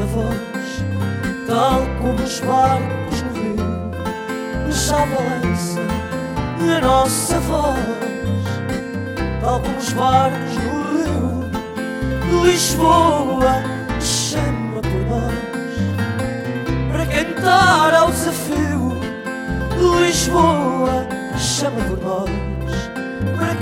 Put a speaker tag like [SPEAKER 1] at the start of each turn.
[SPEAKER 1] nossa voz, tal como os barcos no rio, já balança a nossa voz, tal como os barcos no rio. Lisboa chama por nós para cantar ao desafio. Lisboa chama por nós